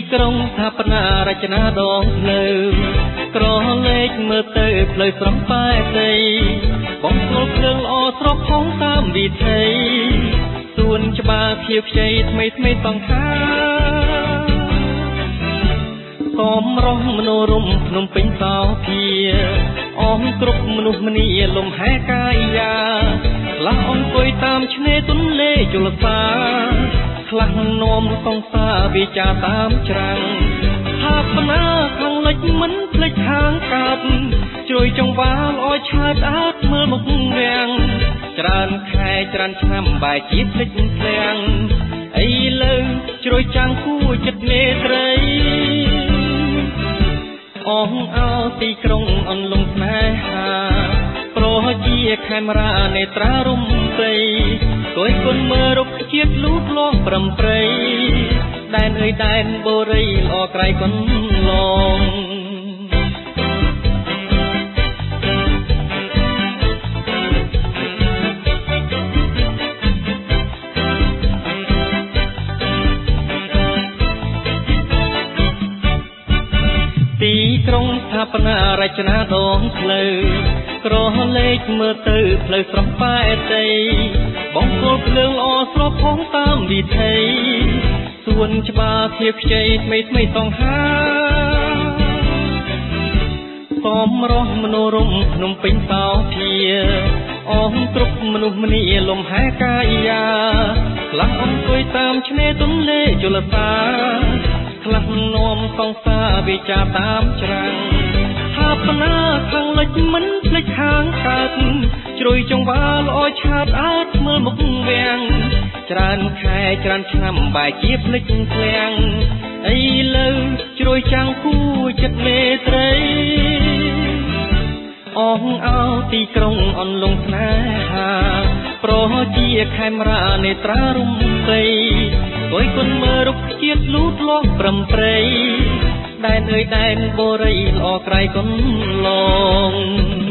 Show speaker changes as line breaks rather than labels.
ក្រុងស្ថាបនារចនាដងភ្លើងក្រលេខមើលទៅផ្លូវស្រំប៉ែដីបងស្គាល់ភ្លើងល្អស្រុកផងតាមវិថីសួនច្បារខៀវខ្ចីថ្មីថ្មីសង្ហាកំរោះមនោរម្យភ្នំពេញសោភាអមគ្រប់មនុស្សម្នាលំហែកាយាខ្លះអង្គុយតាមឆ្នេរទន្លេជលសាខ្លះនាំសង្សារវិចារតាមច្រាំងស្ថាបនាខាងលិចមិនភ្លេចខាងកើតជ្រោយចង្វាល្អឆើតស្អាតមើលមុខវាំងច្រើនខែច្រើនឆ្នាំបែរជាភ្លេចភ្លាំងអីលើជ្រោយចាំងគួរចិត្តមេត្រីអងអោទីក្រុងអន្លង់ស្នេហាប្រជាខេមរានេត្រារំព្រៃគយគុណមើលរុក្ខជាតិលូតលាស់ប្រំប្រៃដែនអើយដែនបូរីល្អក្រៃកន្លងទីក្រុងស្ថាបនារចនាដងផ្លូវក្រលេខមើលទៅផ្លូវស្រំប៉ែដីបងស្គាល់ភ្លើងល្អស្របផងតាមវិថីសួនច្បារខៀវខ្ចីថ្មីថ្មីសង្ហាកំរោះមនោរម្យភ្នំពេញសោភាអមគ្រប់មនុស្សម្នាលំហែកាយាខ្លះអង្គុយតាមឆ្នេរទន្លេជលសាខ្លះនាំសង្សារវិចារតាមច្រាំងស្ថាបនាខាងលិចមិនភ្លេចខាងកើតជ្រោយចង្វាល្អឆើតស្អាតមើលមុខវាំងច្រើនខែច្រើនឆ្នាំបែរជាភ្លេចភ្លាំងអីលើជ្រោយចាំងគួរចិត្តមេត្រីអងអោទីក្រុងអន្លង់ស្នេហាប្រជាខេមរានេត្រារំព្រៃគយគុណមើលរុក្ខជាតិលូតលាស់ប្រំប្រៃដែនអើយដែនបូរីល្អក្រៃកន្លង